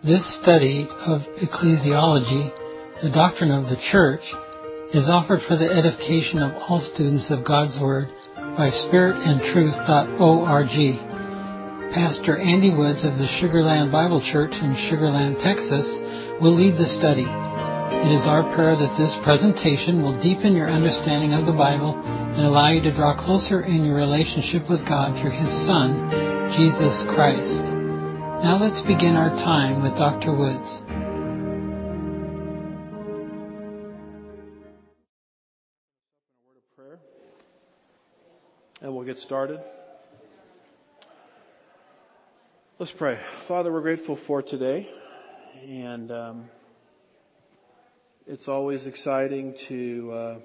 This study of ecclesiology, the doctrine of the Church, is offered for the edification of all students of God's Word by spiritandtruth.org. Pastor Andy Woods of the Sugar Land Bible Church in Sugar Land, Texas, will lead the study. It is our prayer that this presentation will deepen your understanding of the Bible and allow you to draw closer in your relationship with God through His Son, Jesus Christ. Now let's begin our time with Dr. Woods. A word of prayer, and we'll get started. Let's pray. Father, we're grateful for today, and it's always exciting to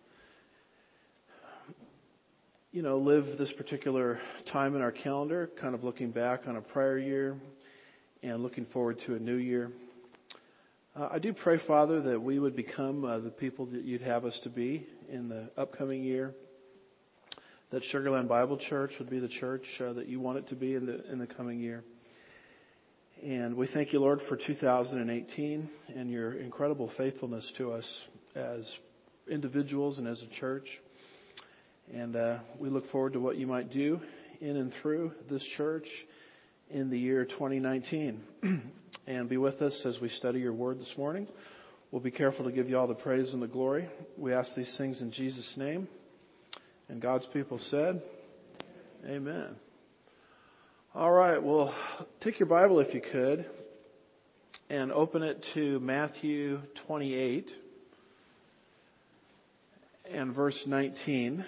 live this particular time in our calendar, kind of looking back on a prior year and looking forward to a new year. I do pray, Father, that we would become the people that you'd have us to be in the upcoming year, that Sugar Land Bible Church would be the church that you want it to be in the coming year. And we thank you, Lord, for 2018 and your incredible faithfulness to us as individuals and as a church. And we look forward to what you might do in and through this church in the year 2019. And be with us as we study your word this morning. We'll be careful to give you all the praise and the glory. We ask these things in Jesus' name. And God's people said, Amen. All right, well, take your Bible if you could and open it to Matthew 28 and verse 19.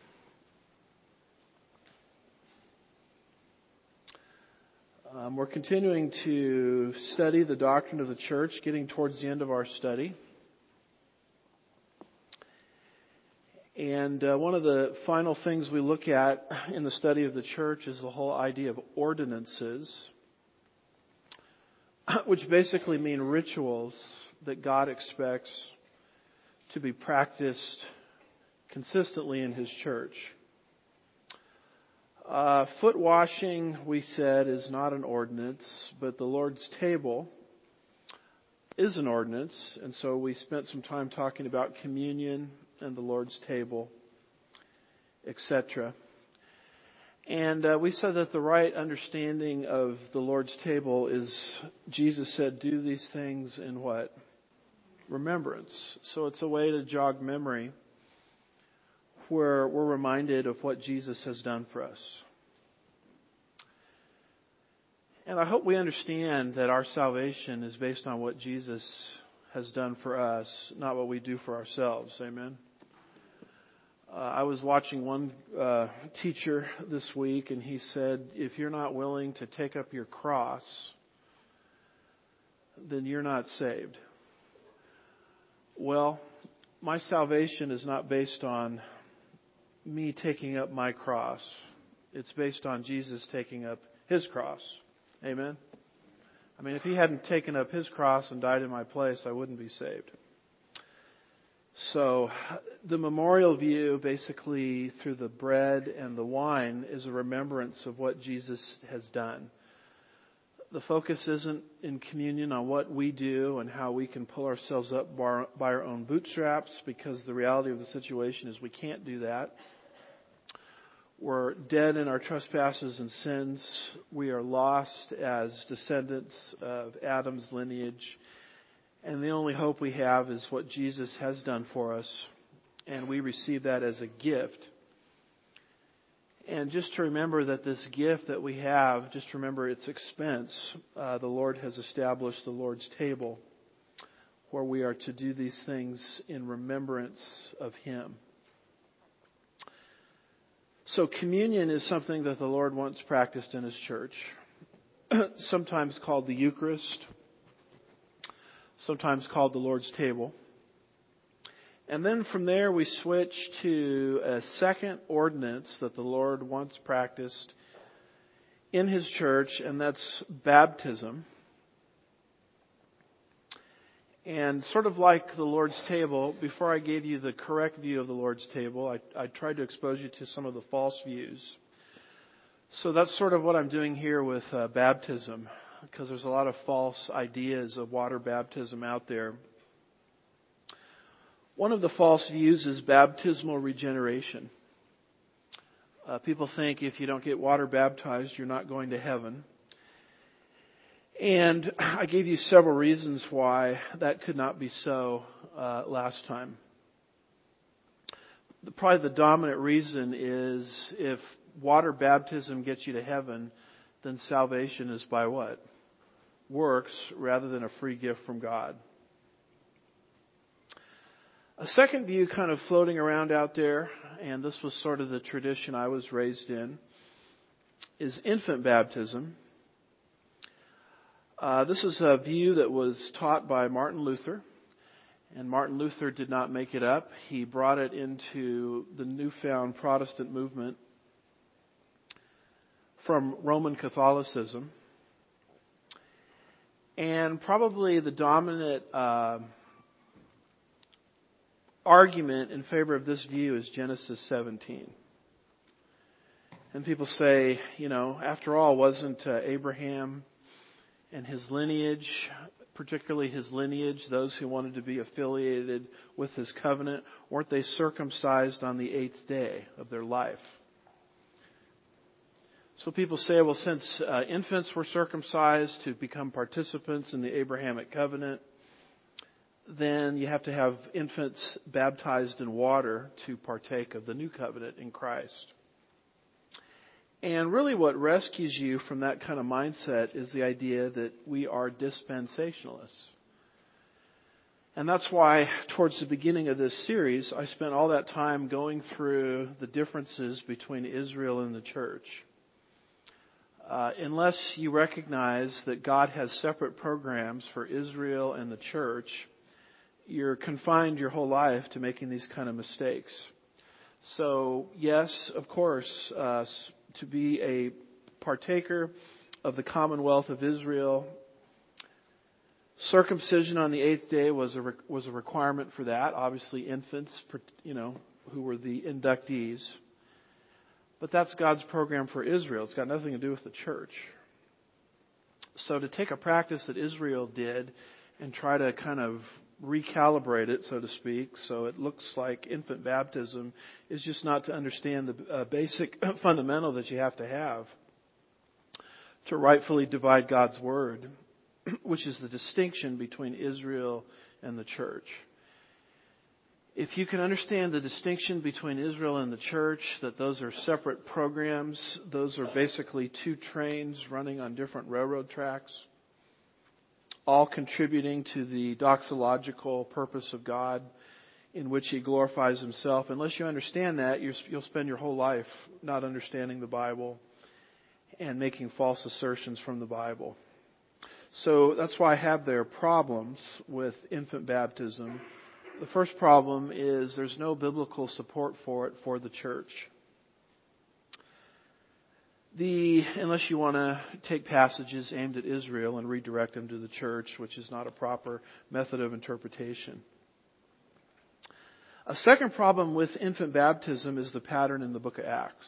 We're continuing to study the doctrine of the church, getting towards the end of our study. And one of the final things we look at in the study of the church is the whole idea of ordinances, which basically mean rituals that God expects to be practiced consistently in His church. Foot washing, we said, is not an ordinance, but the Lord's table is an ordinance. And so we spent some time talking about communion and the Lord's table, etc. And we said that the right understanding of the Lord's table is, Jesus said, do these things in what? Remembrance. So it's a way to jog memory, where we're reminded of what Jesus has done for us. And I hope we understand that our salvation is based on what Jesus has done for us, not what we do for ourselves. Amen. I was watching one teacher this week, and he said, if you're not willing to take up your cross, then you're not saved. Well, my salvation is not based on me taking up my cross. It's based on Jesus taking up His cross. Amen? I mean, if He hadn't taken up His cross and died in my place, I wouldn't be saved. So, the memorial view, basically through the bread and the wine, is a remembrance of what Jesus has done. The focus isn't in communion on what we do and how we can pull ourselves up by our own bootstraps, because the reality of the situation is we can't do that. We're dead in our trespasses and sins. We are lost as descendants of Adam's lineage. And the only hope we have is what Jesus has done for us. And we receive that as a gift. And just to remember that this gift that we have, just remember its expense. The Lord has established the Lord's table, where we are to do these things in remembrance of Him. So communion is something that the Lord wants practiced in His church, sometimes called the Eucharist, sometimes called the Lord's table. And then from there we switch to a second ordinance that the Lord wants practiced in His church, and that's baptism. And sort of like the Lord's table, before I gave you the correct view of the Lord's table, I tried to expose you to some of the false views. So that's sort of what I'm doing here with baptism. because there's a lot of false ideas of water baptism out there. One of the false views is baptismal regeneration. People think if you don't get water baptized, you're not going to heaven. And I gave you several reasons why that could not be so last time. Probably the dominant reason is if water baptism gets you to heaven, then salvation is by what? Works rather than a free gift from God. A second view kind of floating around out there, and this was sort of the tradition I was raised in, is infant baptism. This is a view that was taught by Martin Luther, and Martin Luther did not make it up. He brought it into the newfound Protestant movement from Roman Catholicism. And probably the dominant argument in favor of this view is Genesis 17. And people say, after all, wasn't Abraham and his lineage, particularly his lineage, those who wanted to be affiliated with his covenant, weren't they circumcised on the 8th day of their life? So people say, well, since infants were circumcised to become participants in the Abrahamic covenant, then you have to have infants baptized in water to partake of the new covenant in Christ. And really what rescues you from that kind of mindset is the idea that we are dispensationalists. And that's why towards the beginning of this series, I spent all that time going through the differences between Israel and the church. Unless you recognize that God has separate programs for Israel and the church, you're confined your whole life to making these kind of mistakes. So, yes, of course, to be a partaker of the Commonwealth of Israel, circumcision on the 8th day was a requirement for that. Obviously, infants, who were the inductees. But that's God's program for Israel. It's got nothing to do with the church. So to take a practice that Israel did and try to kind of recalibrate it, so to speak, so it looks like infant baptism, is just not to understand the basic fundamental that you have to rightfully divide God's word, which is the distinction between Israel and the church. If you can understand the distinction between Israel and the church, that those are separate programs, those are basically two trains running on different railroad tracks, all contributing to the doxological purpose of God in which He glorifies Himself. Unless you understand that, you'll spend your whole life not understanding the Bible and making false assertions from the Bible. So that's why I have there problems with infant baptism. The first problem is there's no biblical support for it for the church. Unless you want to take passages aimed at Israel and redirect them to the church, which is not a proper method of interpretation. A second problem with infant baptism is the pattern in the book of Acts.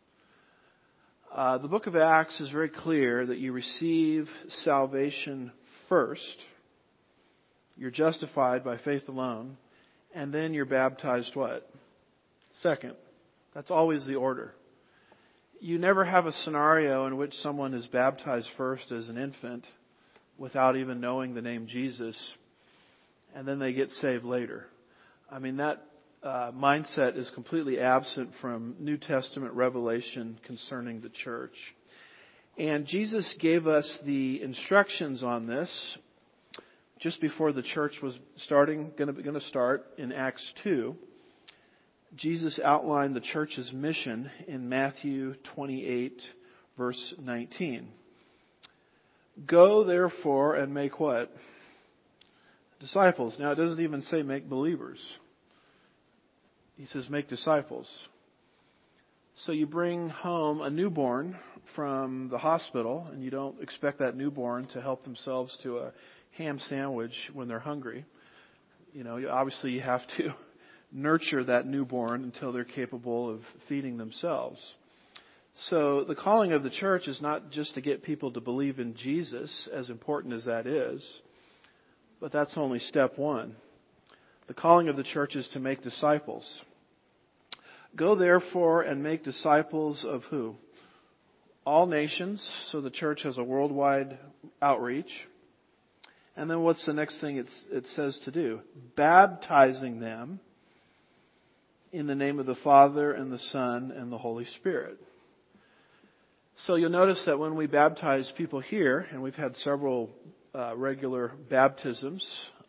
The book of Acts is very clear that you receive salvation first. You're justified by faith alone. And then you're baptized what? Second. That's always the order. You never have a scenario in which someone is baptized first as an infant without even knowing the name Jesus, and then they get saved later. I mean, that mindset is completely absent from New Testament revelation concerning the church. And Jesus gave us the instructions on this just before the church was going to start in Acts 2. Jesus outlined the church's mission in Matthew 28, verse 19. Go, therefore, and make what? Disciples. Now, it doesn't even say make believers. He says make disciples. So you bring home a newborn from the hospital, and you don't expect that newborn to help themselves to a ham sandwich when they're hungry. Obviously you have to nurture that newborn until they're capable of feeding themselves. So the calling of the church is not just to get people to believe in Jesus, as important as that is, but that's only step one. The calling of the church is to make disciples. Go therefore and make disciples of who? All nations. So the church has a worldwide outreach. And then what's the next thing it says to do? Baptizing them in the name of the Father and the Son and the Holy Spirit. So you'll notice that when we baptize people here, and we've had several regular baptisms,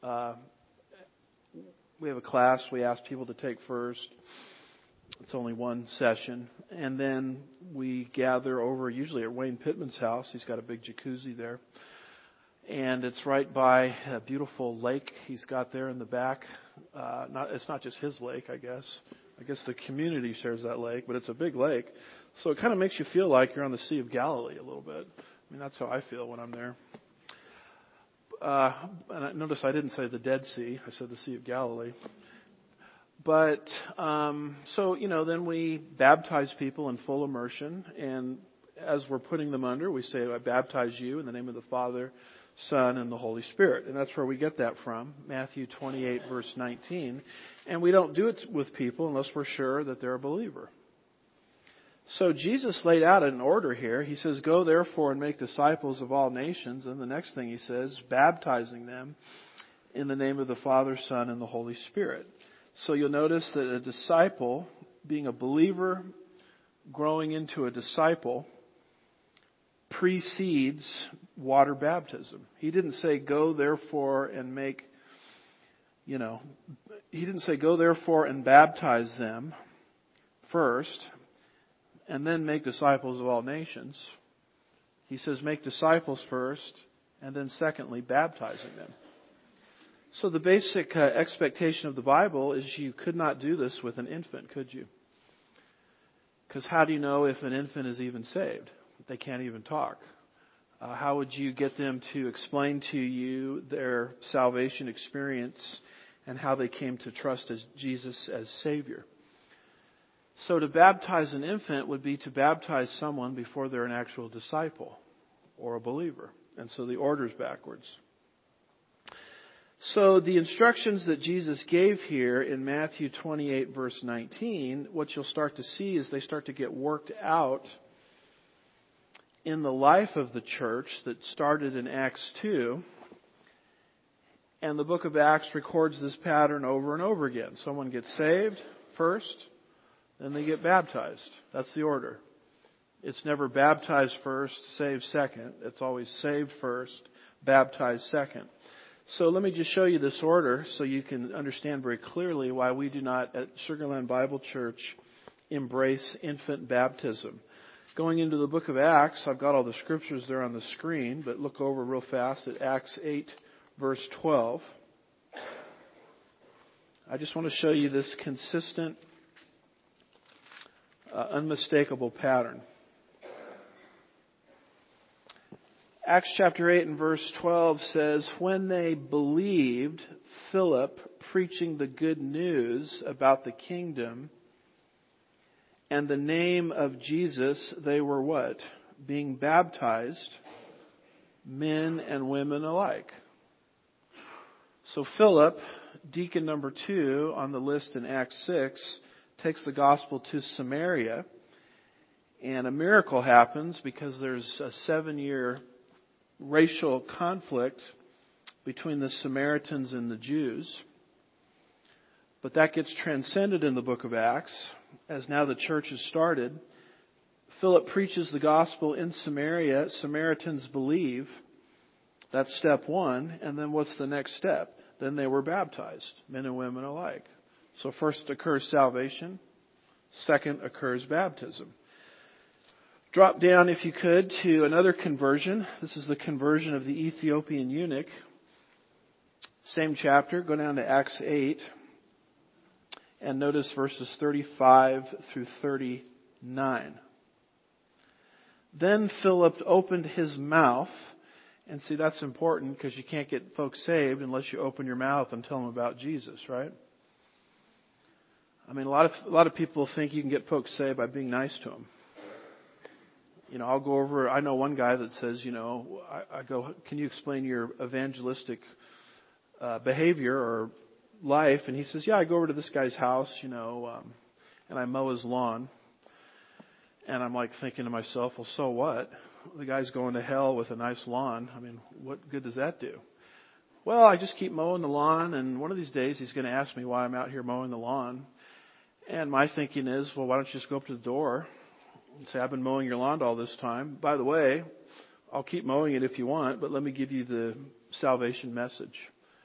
we have a class we ask people to take first. It's only one session. And then we gather over, usually at Wayne Pittman's house. He's got a big jacuzzi there. And it's right by a beautiful lake he's got there in the back. It's not just his lake, I guess. I guess the community shares that lake, but it's a big lake. So it kind of makes you feel like you're on the Sea of Galilee a little bit. I mean, that's how I feel when I'm there. And I notice I didn't say the Dead Sea. I said the Sea of Galilee. But, then we baptize people in full immersion. And as we're putting them under, we say, I baptize you in the name of the Father, Son, and the Holy Spirit. And that's where we get that from, Matthew 28, verse 19. And we don't do it with people unless we're sure that they're a believer. So Jesus laid out an order here. He says, go therefore and make disciples of all nations. And the next thing he says, baptizing them in the name of the Father, Son, and the Holy Spirit. So you'll notice that a disciple, being a believer, growing into a disciple, precedes water baptism. He didn't say, go therefore and he didn't say, go therefore and baptize them first, and then make disciples of all nations. He says, make disciples first, and then secondly, baptizing them. So the basic expectation of the Bible is you could not do this with an infant, could you? Because how do you know if an infant is even saved? They can't even talk. How would you get them to explain to you their salvation experience and how they came to trust Jesus as Savior? So to baptize an infant would be to baptize someone before they're an actual disciple or a believer. And so the order's backwards. So the instructions that Jesus gave here in Matthew 28, verse 19, what you'll start to see is they start to get worked out in the life of the church that started in Acts 2. And the book of Acts records this pattern over and over again. Someone gets saved first, then they get baptized. That's the order. It's never baptized first, saved second. It's always saved first, baptized second. So let me just show you this order so you can understand very clearly why we do not at Sugar Land Bible Church embrace infant baptism. Going into the book of Acts, I've got all the scriptures there on the screen, but look over real fast at Acts 8, verse 12. I just want to show you this consistent, unmistakable pattern. Acts chapter 8 and verse 12 says, when they believed Philip preaching the good news about the kingdom and the name of Jesus, they were what? Being baptized, men and women alike. So Philip, deacon number 2 on the list in Acts 6, takes the gospel to Samaria, and a miracle happens because there's a 7-year racial conflict between the Samaritans and the Jews. But that gets transcended in the book of Acts as now the church has started. Philip preaches the gospel in Samaria. Samaritans believe. That's step 1. And then what's the next step? Then they were baptized, men and women alike. So first occurs salvation. Second occurs baptism. Drop down, if you could, to another conversion. This is the conversion of the Ethiopian eunuch. Same chapter. Go down to Acts 8. And notice verses 35 through 39. Then Philip opened his mouth. And see, that's important because you can't get folks saved unless you open your mouth and tell them about Jesus, right? I mean, a lot of people think you can get folks saved by being nice to them. I'll go over, I know one guy that says, I go, can you explain your evangelistic behavior or life? And he says, yeah, I go over to this guy's house, and I mow his lawn. And I'm like thinking to myself, well, so what? The guy's going to hell with a nice lawn. I mean, what good does that do? Well, I just keep mowing the lawn, and one of these days he's going to ask me why I'm out here mowing the lawn. And my thinking is, well, why don't you just go up to the door and say, I've been mowing your lawn all this time. By the way, I'll keep mowing it if you want, but let me give you the salvation message.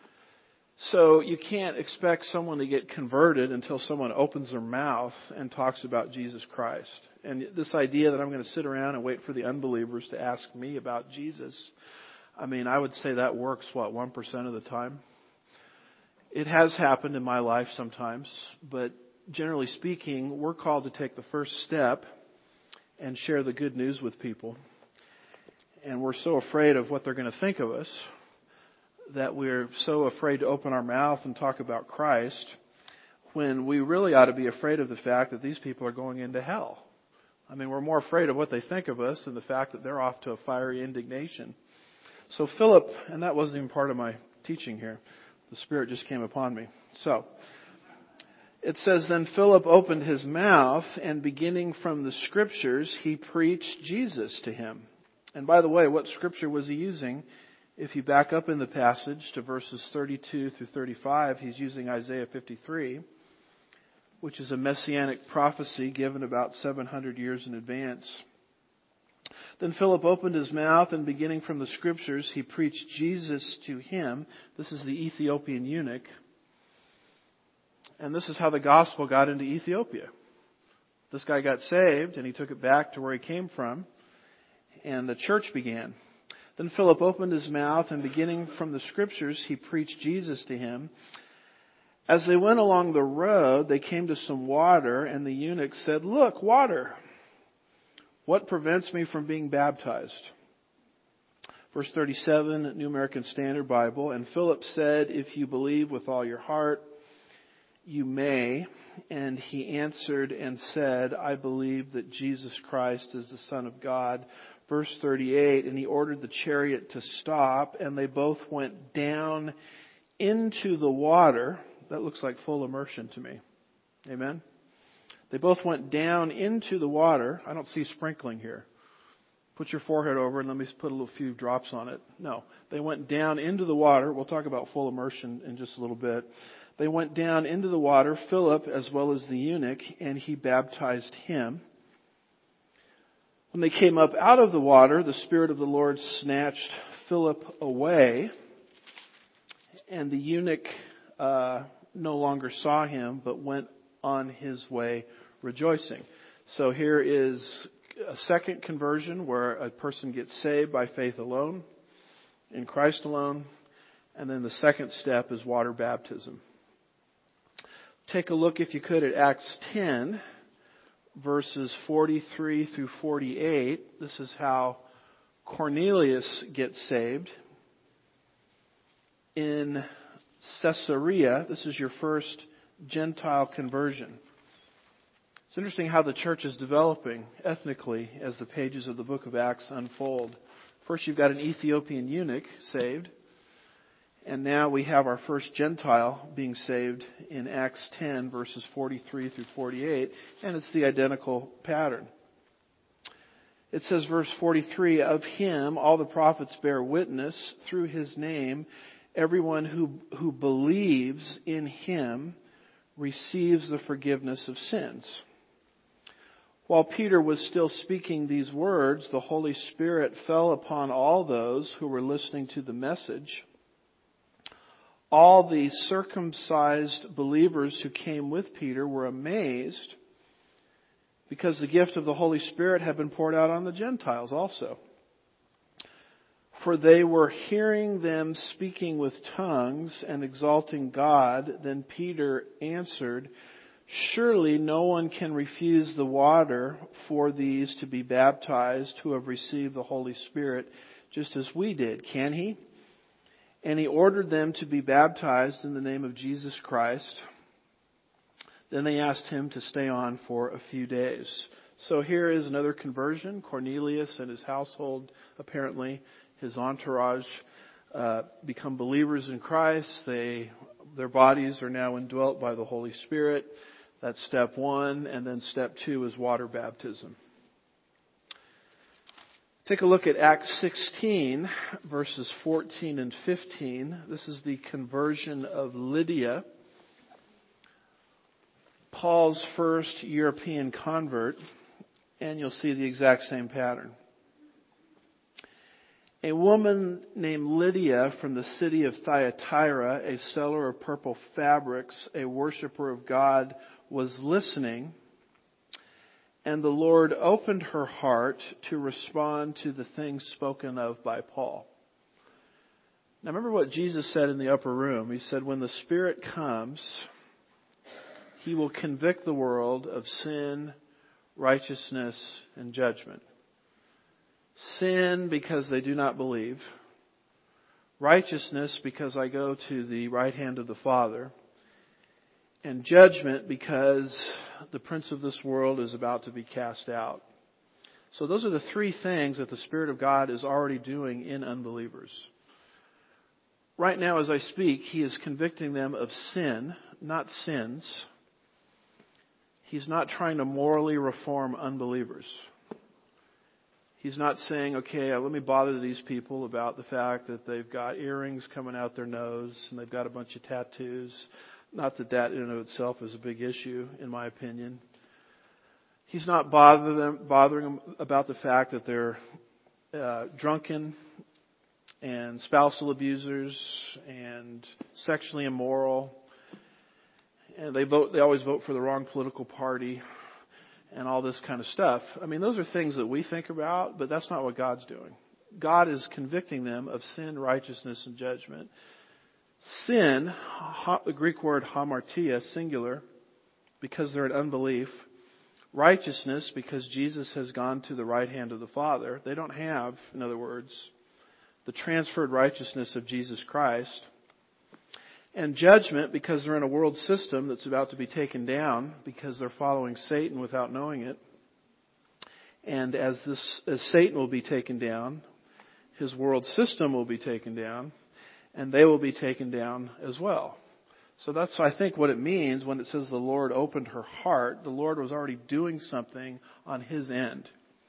So you can't expect someone to get converted until someone opens their mouth and talks about Jesus Christ. And this idea that I'm going to sit around and wait for the unbelievers to ask me about Jesus, I mean, I would say that works, 1% of the time? It has happened in my life sometimes, but generally speaking, we're called to take the first step and share the good news with people. And we're so afraid of what they're going to think of us that we're so afraid to open our mouth and talk about Christ, when we really ought to be afraid of the fact that these people are going into hell. I mean, we're more afraid of what they think of us than the fact that they're off to a fiery indignation. So Philip, and that wasn't even part of my teaching here. The Spirit just came upon me. So it says, then Philip opened his mouth, and beginning from the Scriptures, he preached Jesus to him. And by the way, what Scripture was he using? If you back up in the passage to verses 32 through 35, he's using Isaiah 53, which is a messianic prophecy given about 700 years in advance. Then Philip opened his mouth, and beginning from the Scriptures, he preached Jesus to him. This is the Ethiopian eunuch. And this is how the gospel got into Ethiopia. This guy got saved, and he took it back to where he came from, and the church began. Then Philip opened his mouth, and beginning from the Scriptures, he preached Jesus to him. As they went along the road, they came to some water, and the eunuch said, look, water. What prevents me from being baptized? Verse 37, New American Standard Bible. And Philip said, if you believe with all your heart, you may. And he answered and said, I believe that Jesus Christ is the Son of God. Verse 38, and he ordered the chariot to stop, and they both went down into the water. That looks like full immersion to me. Amen? They both went down into the water. I don't see sprinkling here. Put your forehead over and let me put a little few drops on it. No. They went down into the water. We'll talk about full immersion in just a little bit. They went down into the water, Philip as well as the eunuch, and he baptized him. When they came up out of the water, the Spirit of the Lord snatched Philip away, and the eunuch no longer saw him, but went on his way rejoicing. So here is a second conversion where a person gets saved by faith alone, in Christ alone, and then the second step is water baptism. Take a look, if you could, at Acts 10. Verses 43 through 48, this is how Cornelius gets saved. In Caesarea, this is your first Gentile conversion. It's interesting how the church is developing ethnically as the pages of the book of Acts unfold. First, you've got an Ethiopian eunuch saved. And now we have our first Gentile being saved in Acts 10, verses 43 through 48, and it's the identical pattern. It says, verse 43, of him all the prophets bear witness through his name. Everyone who believes in him receives the forgiveness of sins. While Peter was still speaking these words, the Holy Spirit fell upon all those who were listening to the message. All the circumcised believers who came with Peter were amazed because the gift of the Holy Spirit had been poured out on the Gentiles also. For they were hearing them speaking with tongues and exalting God. Then Peter answered, surely no one can refuse the water for these to be baptized who have received the Holy Spirit just as we did, can he? And he ordered them to be baptized in the name of Jesus Christ. Then they asked him to stay on for a few days. So here is another conversion. Cornelius and his household, apparently, his entourage, become believers in Christ. Their bodies are now indwelt by the Holy Spirit. That's step one. And then step two is water baptism. Take a look at Acts 16, verses 14 and 15. This is the conversion of Lydia, Paul's first European convert, and you'll see the exact same pattern. A woman named Lydia from the city of Thyatira, a seller of purple fabrics, a worshiper of God, was listening, and the Lord opened her heart to respond to the things spoken of by Paul. Now remember what Jesus said in the upper room. He said, when the Spirit comes, He will convict the world of sin, righteousness, and judgment. Sin because they do not believe. Righteousness because I go to the right hand of the Father. And judgment because the prince of this world is about to be cast out. So those are the three things that the Spirit of God is already doing in unbelievers. Right now as I speak, He is convicting them of sin, not sins. He's not trying to morally reform unbelievers. He's not saying, okay, let me bother these people about the fact that they've got earrings coming out their nose and they've got a bunch of tattoos. Not that in and of itself is a big issue, in my opinion. He's not bothering them about the fact that they're drunken and spousal abusers and sexually immoral. And they always vote for the wrong political party and all this kind of stuff. I mean, those are things that we think about, but that's not what God's doing. God is convicting them of sin, righteousness, and judgment. Sin, the Greek word hamartia, singular, because they're in unbelief. Righteousness, because Jesus has gone to the right hand of the Father. They don't have, in other words, the transferred righteousness of Jesus Christ. And judgment, because they're in a world system that's about to be taken down, because they're following Satan without knowing it. And as Satan will be taken down, his world system will be taken down. And they will be taken down as well. So that's, I think, what it means when it says the Lord opened her heart. The Lord was already doing something on His end.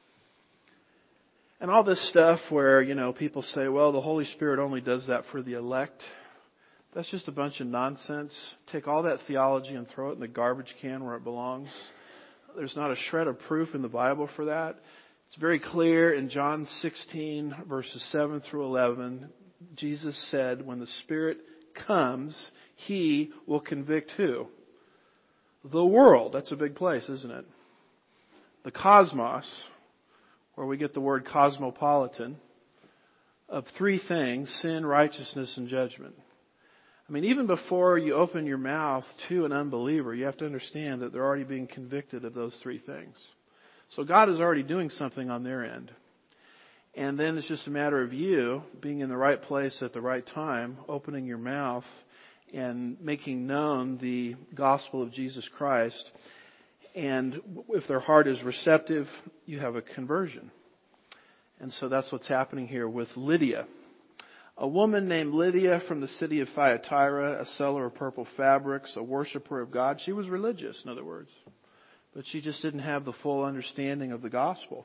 And all this stuff where, people say, well, the Holy Spirit only does that for the elect. That's just a bunch of nonsense. Take all that theology and throw it in the garbage can where it belongs. There's not a shred of proof in the Bible for that. It's very clear in John 16, verses 7 through 11. Jesus said, when the Spirit comes, He will convict who? The world. That's a big place, isn't it? The cosmos, where we get the word cosmopolitan, of three things: sin, righteousness, and judgment. I mean, even before you open your mouth to an unbeliever, you have to understand that they're already being convicted of those three things. So God is already doing something on their end. And then it's just a matter of you being in the right place at the right time, opening your mouth and making known the gospel of Jesus Christ. And if their heart is receptive, you have a conversion. And so that's what's happening here with Lydia. A woman named Lydia from the city of Thyatira, a seller of purple fabrics, a worshiper of God. She was religious, in other words. But she just didn't have the full understanding of the gospel.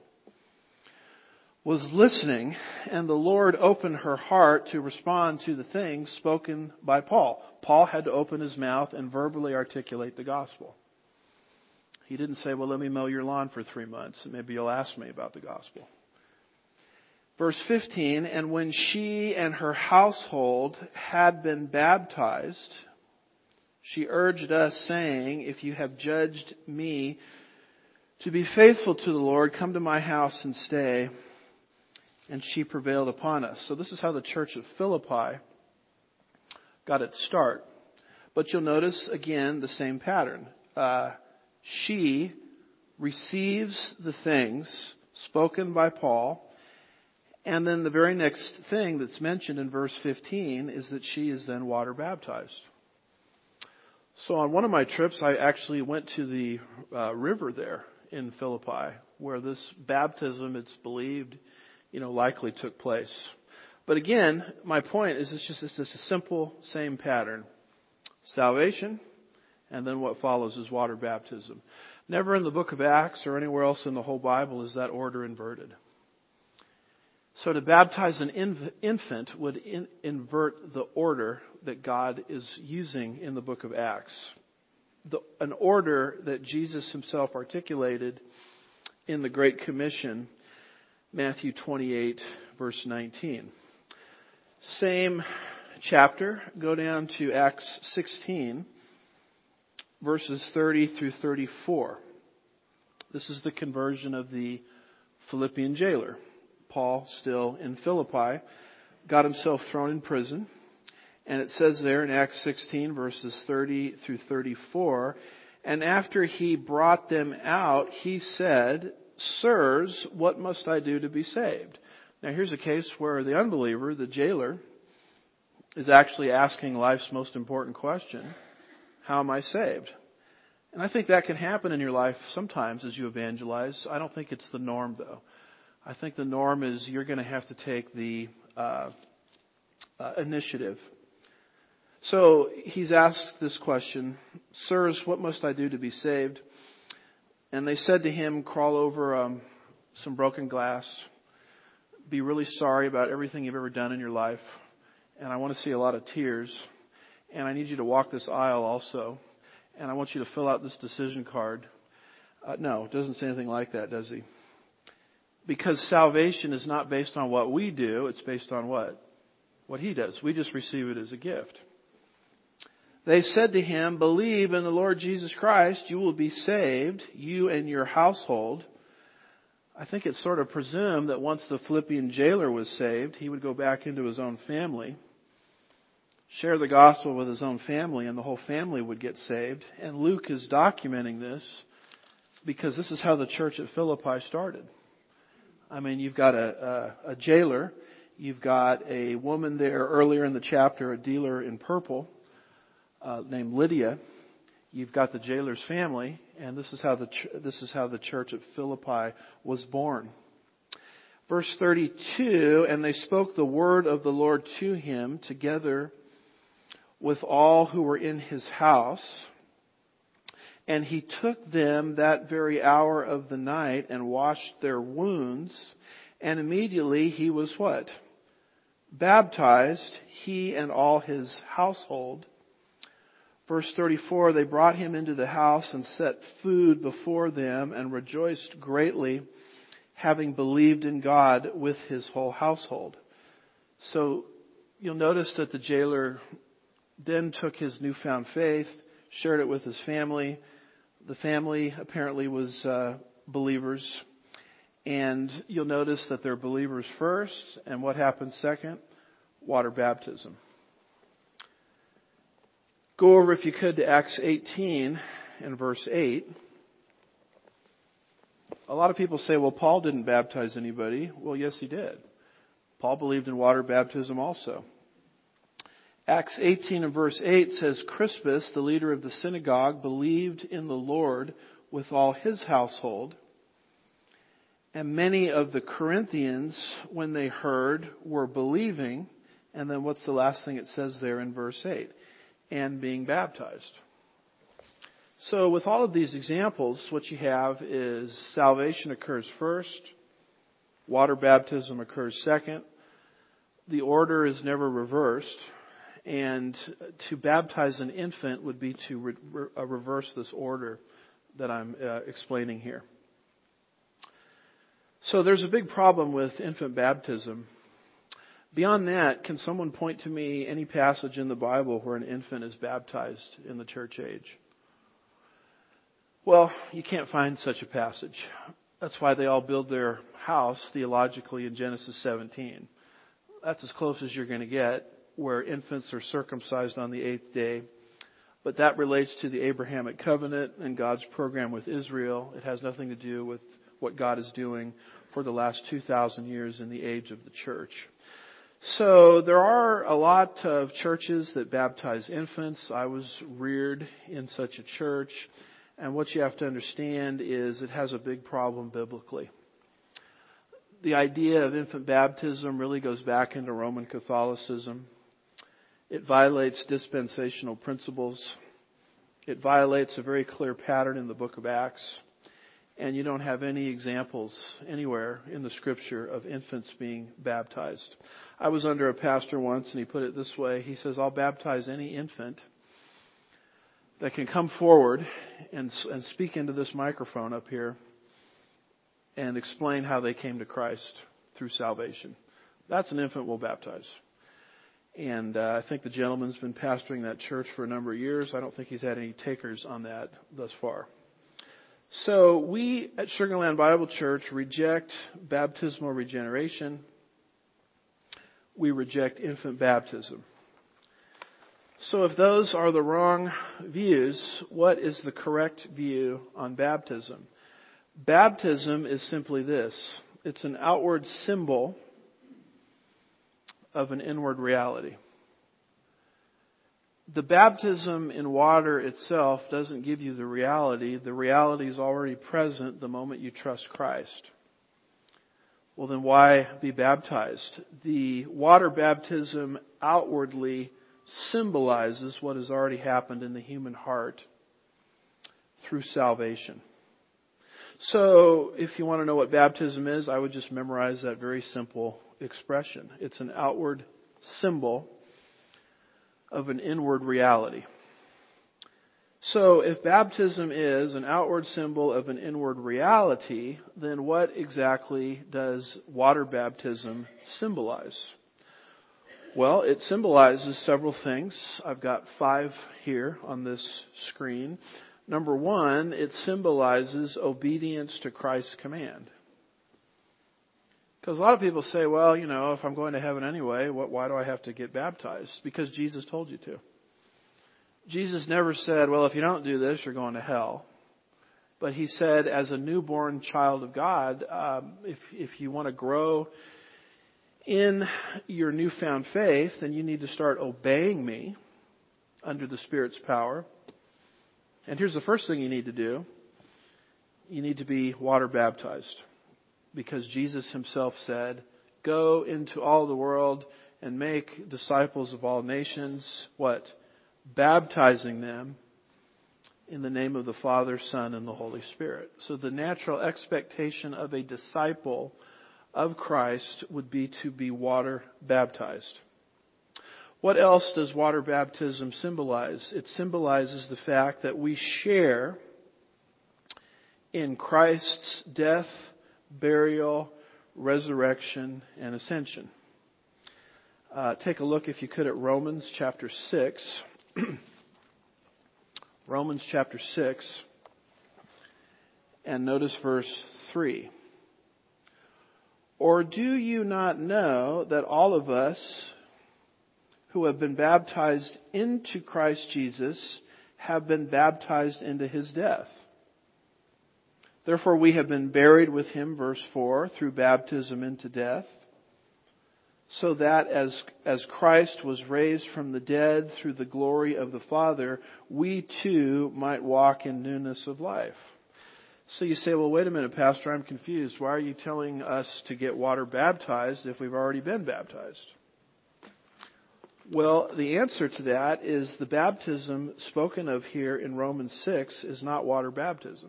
Was listening, and the Lord opened her heart to respond to the things spoken by Paul. Paul had to open his mouth and verbally articulate the gospel. He didn't say, well, let me mow your lawn for 3 months, and maybe you'll ask me about the gospel. Verse 15, and when she and her household had been baptized, she urged us, saying, if you have judged me to be faithful to the Lord, come to my house and stay. And she prevailed upon us. So this is how the church of Philippi got its start. But you'll notice, again, the same pattern. She receives the things spoken by Paul. And then the very next thing that's mentioned in verse 15 is that she is then water baptized. So on one of my trips, I actually went to the river there in Philippi, where this baptism, it's believed, likely took place. But again, my point is it's just a simple same pattern. Salvation, and then what follows is water baptism. Never in the book of Acts or anywhere else in the whole Bible is that order inverted. So to baptize an infant would invert the order that God is using in the book of Acts. An order that Jesus himself articulated in the Great Commission, Matthew 28, verse 19. Same chapter, go down to Acts 16, verses 30 through 34. This is the conversion of the Philippian jailer. Paul, still in Philippi, got himself thrown in prison. And it says there in Acts 16, verses 30 through 34, and after he brought them out, he said, "Sirs, what must I do to be saved?" Now here's a case where the unbeliever, the jailer, is actually asking life's most important question: how am I saved? And I think that can happen in your life sometimes as you evangelize. I don't think it's the norm, though. I think the norm is you're going to have to take the initiative. So he's asked this question, "Sirs, what must I do to be saved?" And they said to him, "Crawl over some broken glass. Be really sorry about everything you've ever done in your life. And I want to see a lot of tears. And I need you to walk this aisle also. And I want you to fill out this decision card." No, it doesn't say anything like that, does he? Because salvation is not based on what we do. It's based on what? What he does. We just receive it as a gift. They said to him, "Believe in the Lord Jesus Christ. You will be saved, you and your household." I think it's sort of presumed that once the Philippian jailer was saved, he would go back into his own family, share the gospel with his own family, and the whole family would get saved. And Luke is documenting this because this is how the church at Philippi started. I mean, you've got a jailer. You've got a woman there earlier in the chapter, a dealer in purple, named Lydia. You've got the jailer's family, and this is how the church at Philippi was born. Verse 32, and they spoke the word of the Lord to him together with all who were in his house. And he took them that very hour of the night and washed their wounds. And immediately he was what? Baptized, he and all his household. Verse 34, they brought him into the house and set food before them and rejoiced greatly, having believed in God with his whole household. So you'll notice that the jailer then took his newfound faith, shared it with his family. The family apparently was believers. And you'll notice that they're believers first. And what happens second? Water baptism. Go over, if you could, to Acts 18 and verse 8. A lot of people say, well, Paul didn't baptize anybody. Well, yes, he did. Paul believed in water baptism also. Acts 18 and verse 8 says, Crispus, the leader of the synagogue, believed in the Lord with all his household. And many of the Corinthians, when they heard, were believing. And then what's the last thing it says there in verse 8? And being baptized. So with all of these examples, what you have is salvation occurs first. Water baptism occurs second. The order is never reversed. And to baptize an infant would be to reverse this order that I'm explaining here. So there's a big problem with infant baptism. Beyond that, can someone point to me any passage in the Bible where an infant is baptized in the church age? Well, you can't find such a passage. That's why they all build their house theologically in Genesis 17. That's as close as you're going to get, where infants are circumcised on the 8th day. But that relates to the Abrahamic covenant and God's program with Israel. It has nothing to do with what God is doing for the last 2,000 years in the age of the church. So there are a lot of churches that baptize infants. I was reared in such a church. And what you have to understand is it has a big problem biblically. The idea of infant baptism really goes back into Roman Catholicism. It violates dispensational principles. It violates a very clear pattern in the book of Acts. And you don't have any examples anywhere in the Scripture of infants being baptized. I was under a pastor once, and he put it this way. He says, I'll baptize any infant that can come forward and speak into this microphone up here and explain how they came to Christ through salvation. That's an infant we'll baptize. And I think the gentleman's been pastoring that church for a number of years. I don't think he's had any takers on that thus far. So we at Sugar Land Bible Church reject baptismal regeneration. We reject infant baptism. So if those are the wrong views, what is the correct view on baptism? Baptism is simply this. It's an outward symbol of an inward reality. The baptism in water itself doesn't give you the reality. The reality is already present the moment you trust Christ. Well, then why be baptized? The water baptism outwardly symbolizes what has already happened in the human heart through salvation. So, if you want to know what baptism is, I would just memorize that very simple expression. It's an outward symbol of an inward reality. So, if baptism is an outward symbol of an inward reality, then what exactly does water baptism symbolize? Well, it symbolizes several things. I've got 5 here on this screen. Number 1, it symbolizes obedience to Christ's command. Because a lot of people say, well, if I'm going to heaven anyway, why do I have to get baptized? Because Jesus told you to. Jesus never said, well, if you don't do this, you're going to hell. But He said, as a newborn child of God, if you want to grow in your newfound faith, then you need to start obeying me under the Spirit's power. And here's the first thing you need to do. You need to be water baptized. Because Jesus Himself said, go into all the world and make disciples of all nations. What? Baptizing them in the name of the Father, Son, and the Holy Spirit. So the natural expectation of a disciple of Christ would be to be water baptized. What else does water baptism symbolize? It symbolizes the fact that we share in Christ's death, burial, resurrection, and ascension. Take a look, if you could, at Romans chapter 6. Romans chapter 6. And notice verse 3. Or do you not know that all of us who have been baptized into Christ Jesus have been baptized into His death? Therefore we have been buried with Him, verse 4, through baptism into death, so that as Christ was raised from the dead through the glory of the Father, we too might walk in newness of life. So you say, well, wait a minute, Pastor, I'm confused. Why are you telling us to get water baptized if we've already been baptized? Well, the answer to that is the baptism spoken of here in Romans 6 is not water baptism.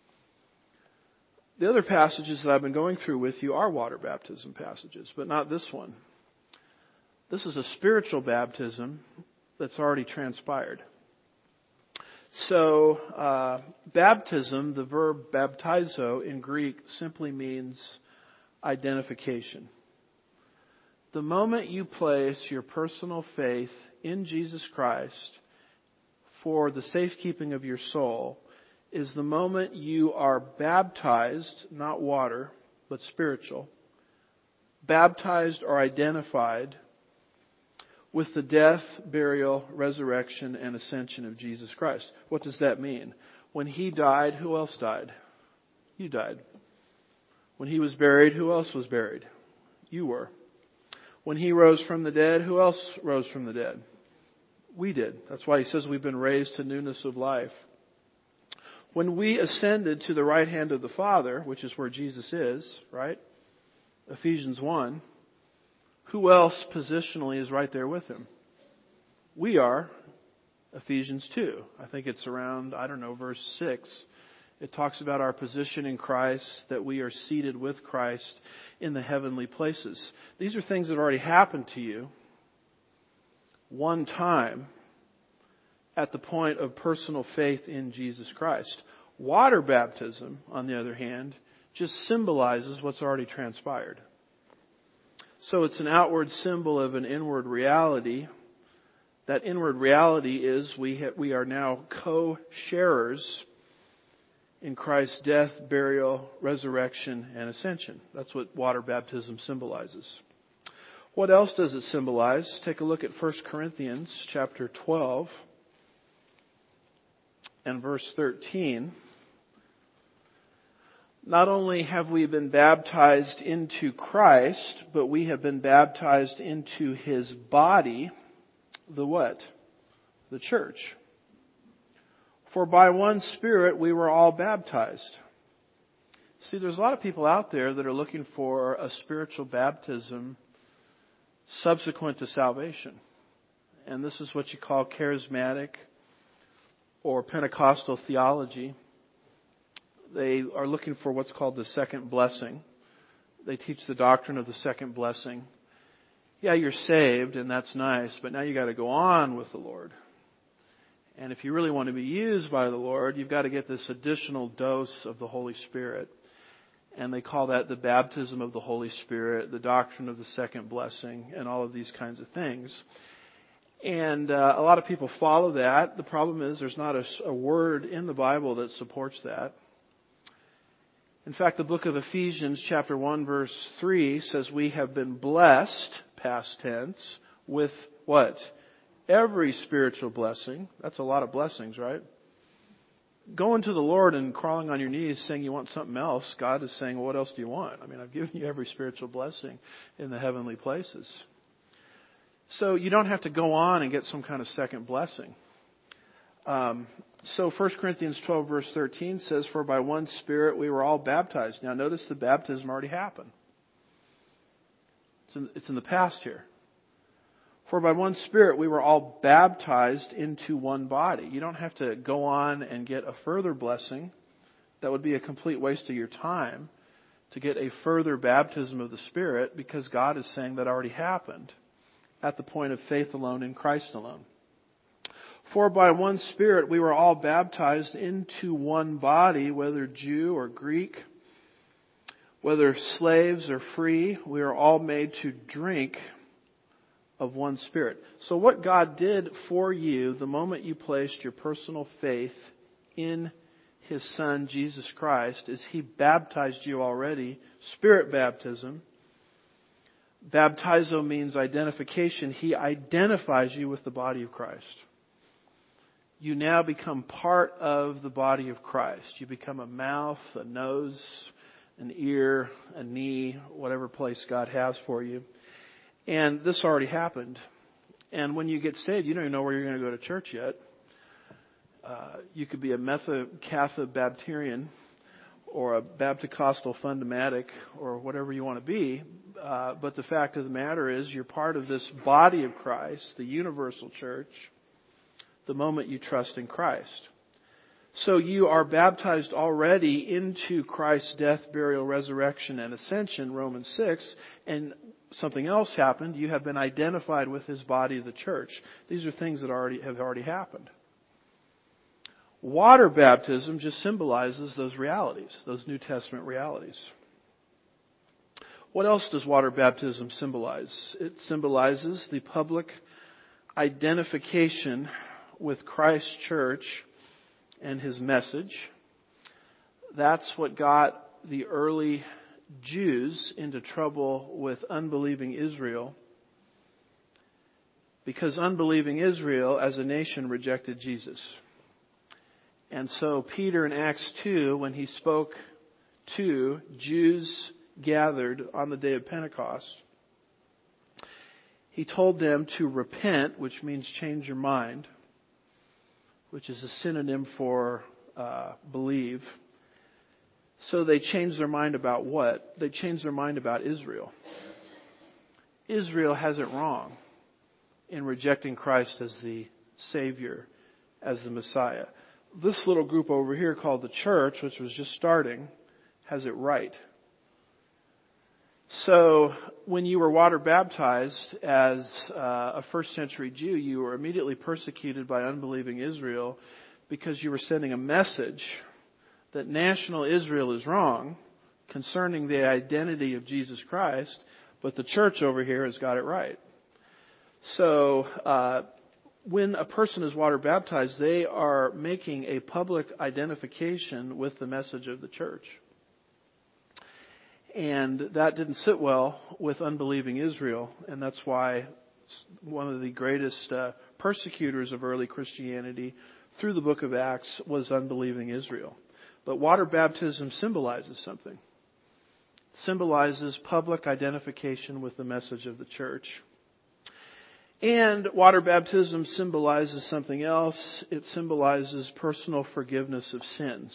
The other passages that I've been going through with you are water baptism passages, but not this one. This is a spiritual baptism that's already transpired. So, baptism, the verb baptizo in Greek, simply means identification. The moment you place your personal faith in Jesus Christ for the safekeeping of your soul is the moment you are baptized, not water, but spiritual, baptized or identified with the death, burial, resurrection, and ascension of Jesus Christ. What does that mean? When He died, who else died? You died. When He was buried, who else was buried? You were. When He rose from the dead, who else rose from the dead? We did. That's why He says we've been raised to newness of life. When we ascended to the right hand of the Father, which is where Jesus is, right? Ephesians 1. Who else positionally is right there with Him? We are. Ephesians 2. I think it's around, verse 6. It talks about our position in Christ, that we are seated with Christ in the heavenly places. These are things that have already happened to you one time at the point of personal faith in Jesus Christ. Water baptism, on the other hand, just symbolizes what's already transpired. So it's an outward symbol of an inward reality. That inward reality is we are now co-sharers in Christ's death, burial, resurrection, and ascension. That's what water baptism symbolizes. What else does it symbolize? Take a look at 1 Corinthians chapter 12 and verse 13. Not only have we been baptized into Christ, but we have been baptized into His body, the what? The church. For by one Spirit we were all baptized. See, there's a lot of people out there that are looking for a spiritual baptism subsequent to salvation. And this is what you call charismatic or Pentecostal theology. They are looking for what's called the second blessing. They teach the doctrine of the second blessing. Yeah, you're saved and that's nice, but now you got to go on with the Lord. And if you really want to be used by the Lord, you've got to get this additional dose of the Holy Spirit. And they call that the baptism of the Holy Spirit, the doctrine of the second blessing, and all of these kinds of things. And a lot of people follow that. The problem is there's not a word in the Bible that supports that. In fact, the book of Ephesians chapter 1 verse 3 says we have been blessed, past tense, with what? Every spiritual blessing. That's a lot of blessings, right? Going to the Lord and crawling on your knees saying you want something else, God is saying, well, what else do you want? I mean, I've given you every spiritual blessing in the heavenly places. So you don't have to go on and get some kind of second blessing. So 1 Corinthians 12 verse 13 says, for by one Spirit we were all baptized. Now notice the baptism already happened. It's in the past here. For by one Spirit we were all baptized into one body. You don't have to go on and get a further blessing. That would be a complete waste of your time to get a further baptism of the Spirit, because God is saying that already happened at the point of faith alone in Christ alone. For by one Spirit we were all baptized into one body, whether Jew or Greek, whether slaves or free, we are all made to drink of one Spirit. So what God did for you the moment you placed your personal faith in His Son, Jesus Christ, is He baptized you already. Spirit baptism. Baptizo means identification. He identifies you with the body of Christ. You now become part of the body of Christ. You become a mouth, a nose, an ear, a knee, whatever place God has for you. And this already happened. And when you get saved, you don't even know where you're going to go to church yet. You could be a Metho-Catho-Baptarian or a Baptist-Costal Fundamatic or whatever you want to be. But the fact of the matter is you're part of this body of Christ, the universal church, the moment you trust in Christ. So you are baptized already into Christ's death, burial, resurrection, and ascension, Romans 6, and something else happened. You have been identified with His body, the church. These are things that have already happened. Water baptism just symbolizes those realities, those New Testament realities. What else does water baptism symbolize? It symbolizes the public identification with Christ's church and His message. That's what got the early Jews into trouble with unbelieving Israel, because unbelieving Israel as a nation rejected Jesus. And so Peter in Acts 2, when he spoke to Jews gathered on the day of Pentecost, He told them to repent, which means change your mind, which is a synonym for believe. So they changed their mind about what? They changed their mind about Israel. Israel has it wrong in rejecting Christ as the Savior, as the Messiah. This little group over here called the church, which was just starting, has it right. So when you were water baptized as a first century Jew, you were immediately persecuted by unbelieving Israel because you were sending a message that national Israel is wrong concerning the identity of Jesus Christ, but the church over here has got it right. So when a person is water baptized, they are making a public identification with the message of the church. And that didn't sit well with unbelieving Israel, and that's why one of the greatest persecutors of early Christianity through the book of Acts was unbelieving Israel. But water baptism symbolizes something. It symbolizes public identification with the message of the church. And water baptism symbolizes something else. It symbolizes personal forgiveness of sins.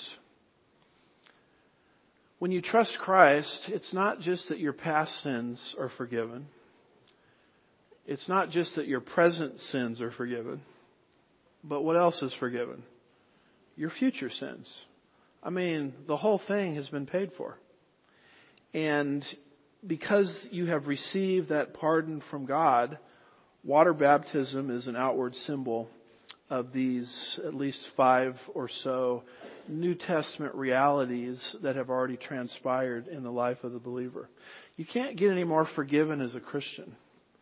When you trust Christ, it's not just that your past sins are forgiven. It's not just that your present sins are forgiven. But what else is forgiven? Your future sins. I mean, the whole thing has been paid for. And because you have received that pardon from God, water baptism is an outward symbol of these at least 5 or so New Testament realities that have already transpired in the life of the believer. You can't get any more forgiven as a Christian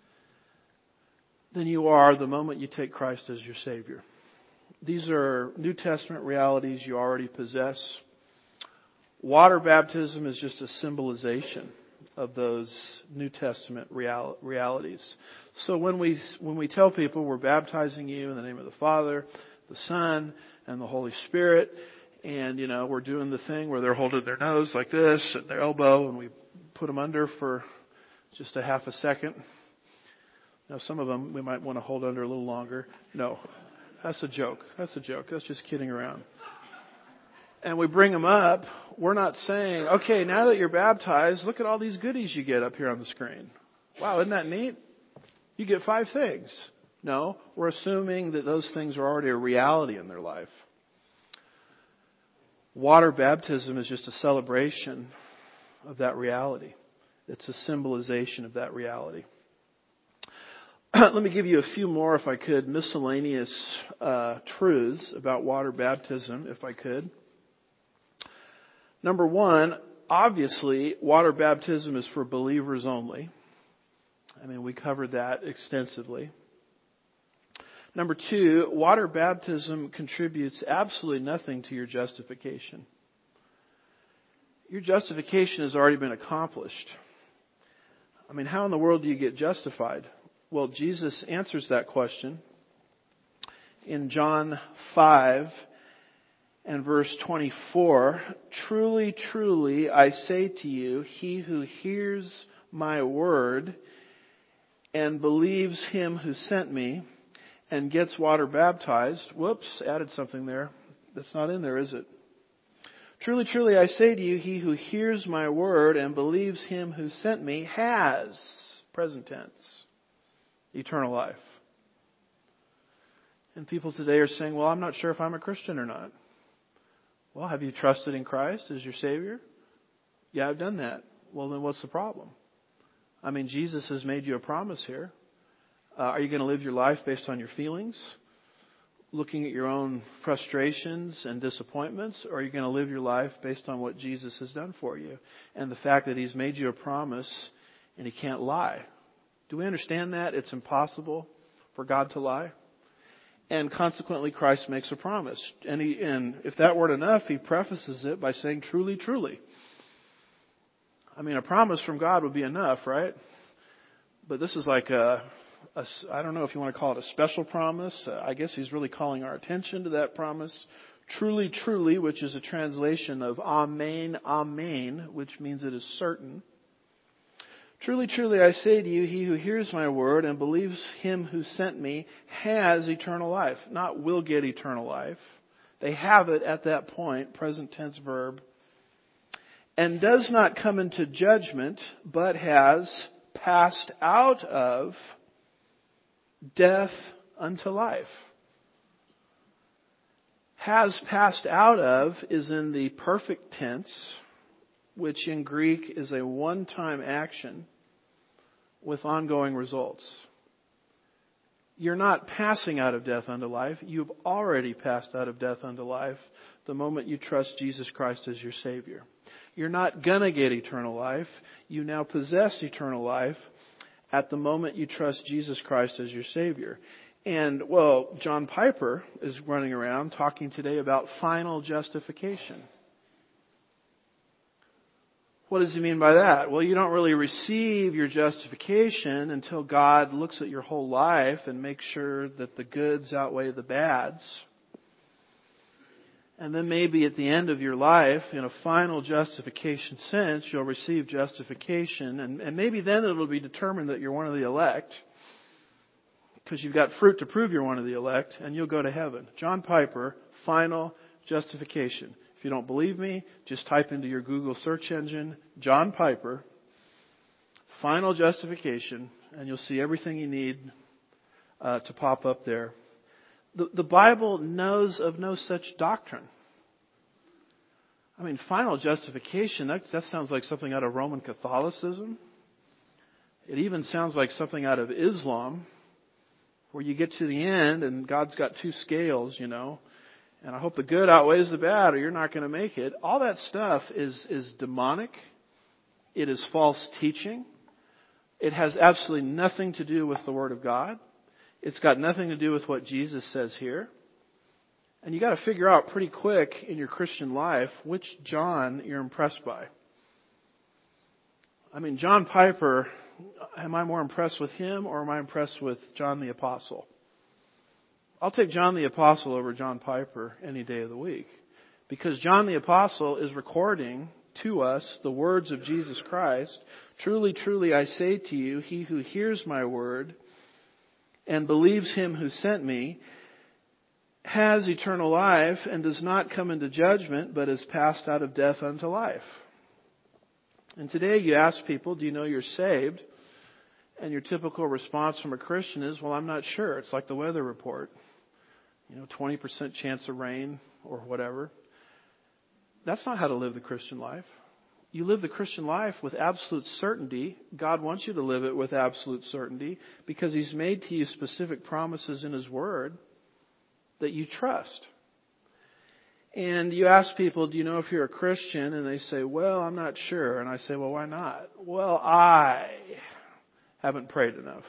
than you are the moment you take Christ as your Savior. These are New Testament realities you already possess. Water baptism is just a symbolization of those New Testament realities. So when we tell people we're baptizing you in the name of the Father, the Son, and the Holy Spirit, and we're doing the thing where they're holding their nose like this at their elbow, and we put them under for just a half a second. Now some of them we might want to hold under a little longer. No, that's a joke. That's just kidding around. And we bring them up. We're not saying, okay, now that you're baptized, look at all these goodies you get up here on the screen. Wow, isn't that neat? You get 5 things. No, we're assuming that those things are already a reality in their life. Water baptism is just a celebration of that reality. It's a symbolization of that reality. Let me give you a few more, if I could, miscellaneous truths about water baptism, if I could. Number 1, obviously, water baptism is for believers only. I mean, we covered that extensively. Number 2, water baptism contributes absolutely nothing to your justification. Your justification has already been accomplished. I mean, how in the world do you get justified? Well, Jesus answers that question in John 5 and verse 24. Truly, truly, I say to you, he who hears my word and believes him who sent me and gets water baptized. Whoops, added something there. That's not in there, is it? Truly, truly, I say to you, he who hears my word and believes him who sent me has, present tense, eternal life. And people today are saying, well, I'm not sure if I'm a Christian or not. Well, have you trusted in Christ as your Savior? Yeah, I've done that. Well, then what's the problem? I mean, Jesus has made you a promise here. Are you going to live your life based on your feelings, looking at your own frustrations and disappointments, or are you going to live your life based on what Jesus has done for you and the fact that He's made you a promise and He can't lie? Do we understand that? It's impossible for God to lie. And consequently, Christ makes a promise. And if that weren't enough, He prefaces it by saying, truly, truly. I mean, a promise from God would be enough, right? But this is like I don't know if you want to call it a special promise. I guess He's really calling our attention to that promise. Truly, truly, which is a translation of Amen, Amen, which means it is certain. Truly, truly, I say to you, he who hears my word and believes him who sent me has eternal life. Not will get eternal life. They have it at that point, present tense verb. And does not come into judgment, but has passed out of death unto life. Has passed out of is in the perfect tense, which in Greek is a one-time action with ongoing results. You're not passing out of death unto life. You've already passed out of death unto life the moment you trust Jesus Christ as your Savior. You're not going to get eternal life. You now possess eternal life at the moment you trust Jesus Christ as your Savior. And, well, John Piper is running around talking today about final justification. What does he mean by that? Well, you don't really receive your justification until God looks at your whole life and makes sure that the goods outweigh the bads. And then maybe at the end of your life, in a final justification sense, you'll receive justification. And maybe then it'll be determined that you're one of the elect, because you've got fruit to prove you're one of the elect, and you'll go to heaven. John Piper, final justification. If you don't believe me, just type into your Google search engine, John Piper, final justification, and you'll see everything you need to pop up there. The Bible knows of no such doctrine. I mean, final justification, that sounds like something out of Roman Catholicism. It even sounds like something out of Islam, where you get to the end and God's got two scales, you know. And I hope the good outweighs the bad or you're not going to make it. All that stuff is demonic. It is false teaching. It has absolutely nothing to do with the Word of God. It's got nothing to do with what Jesus says here. And you got to figure out pretty quick in your Christian life which John you're impressed by. I mean, John Piper, am I more impressed with him or am I impressed with John the Apostle? I'll take John the Apostle over John Piper any day of the week. Because John the Apostle is recording to us the words of Jesus Christ. Truly, truly, I say to you, he who hears my word and believes him who sent me has eternal life and does not come into judgment, but is passed out of death unto life. And today you ask people, do you know you're saved? And your typical response from a Christian is, well, I'm not sure. It's like the weather report. 20% chance of rain or whatever. That's not how to live the Christian life. You live the Christian life with absolute certainty. God wants you to live it with absolute certainty because He's made to you specific promises in His Word that you trust. And you ask people, do you know if you're a Christian? And they say, well, I'm not sure. And I say, well, why not? Well, I haven't prayed enough.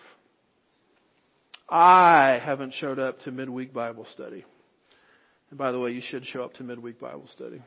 I haven't showed up to midweek Bible study. And by the way, you should show up to midweek Bible study.